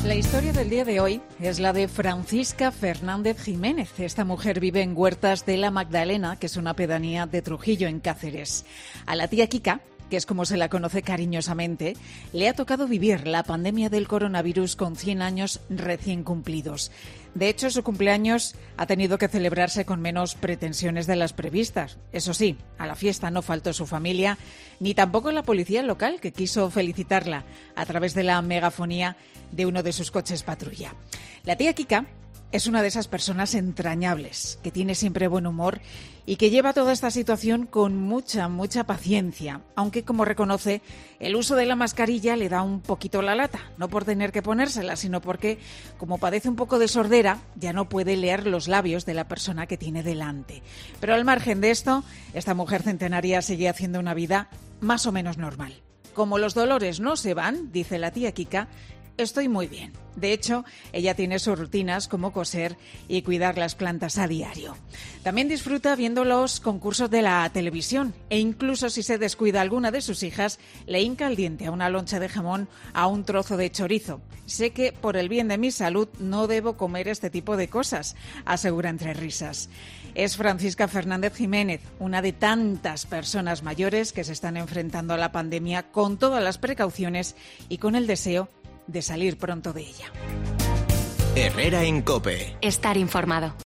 La historia del día de hoy es la de Francisca Fernández Jiménez. Esta mujer vive en Huertas de la Magdalena, que es una pedanía de Trujillo, en Cáceres. A la tía Kika, que es como se la conoce cariñosamente, le ha tocado vivir la pandemia del coronavirus con 100 años recién cumplidos. De hecho, su cumpleaños ha tenido que celebrarse con menos pretensiones de las previstas. Eso sí, a la fiesta no faltó su familia, ni tampoco la policía local, que quiso felicitarla a través de la megafonía de uno de sus coches patrulla. La tía Kika es una de esas personas entrañables, que tiene siempre buen humor y que lleva toda esta situación con mucha paciencia, aunque, como reconoce, el uso de la mascarilla le da un poquito la lata, no por tener que ponérsela, sino porque, como padece un poco de sordera, ya no puede leer los labios de la persona que tiene delante. Pero al margen de esto, esta mujer centenaria sigue haciendo una vida más o menos normal. Como los dolores no se van, dice la tía Kika, estoy muy bien. De hecho, ella tiene sus rutinas como coser y cuidar las plantas a diario. También disfruta viendo los concursos de la televisión e incluso si se descuida alguna de sus hijas, le hinca el diente a una loncha de jamón, a un trozo de chorizo. Sé que por el bien de mi salud no debo comer este tipo de cosas, asegura entre risas. Es Francisca Fernández Jiménez, una de tantas personas mayores que se están enfrentando a la pandemia con todas las precauciones y con el deseo de salir pronto de ella. Herrera en COPE. Estar informado.